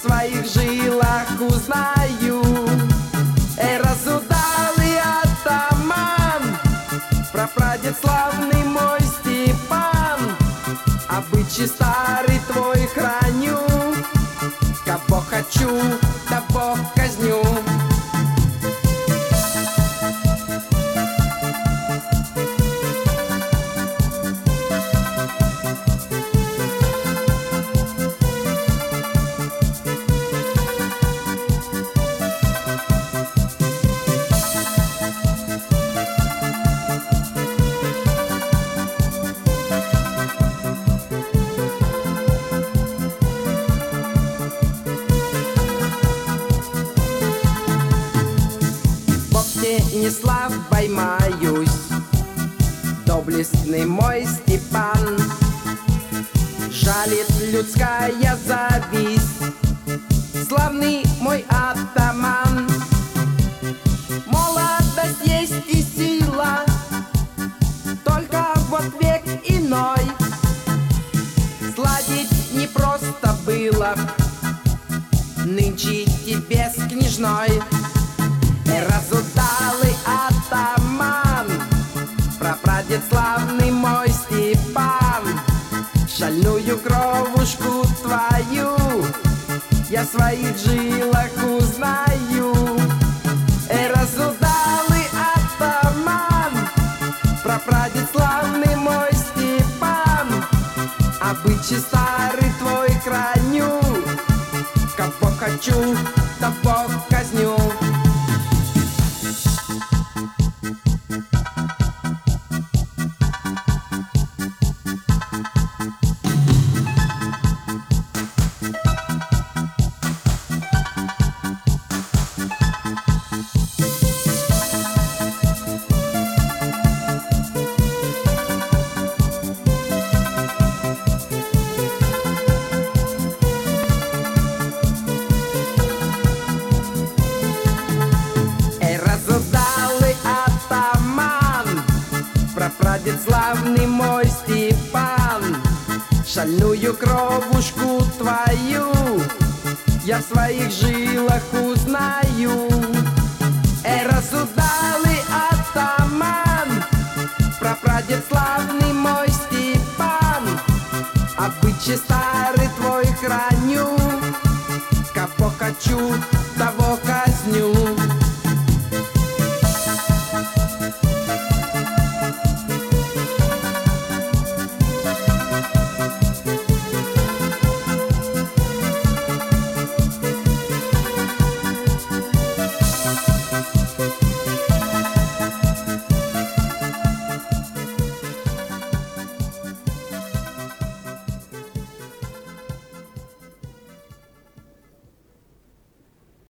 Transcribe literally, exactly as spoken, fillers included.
своих жилах узнаю. Эй, разудалый атаман, прапрадед славный мой Степан, обычай старый твой храню. Кого хочу, того казню. Не слабой маюсь, доблестный мой Степан, жалит людская зависть, славный мой атаман. Молодость есть и сила, только вот век иной, сладить не просто было нынче тебе с княжной. Разудалый атаман, прапрадед славный мой Степан, шальную кровушку твою я в своих жилах узнаю. Эй, разудалый атаман, прапрадед славный мой Степан, обычай старый твой храню. Кого хочу, того казню. Прапрадед славный мой Степан, шальную кровушку твою я в своих жилах узнаю.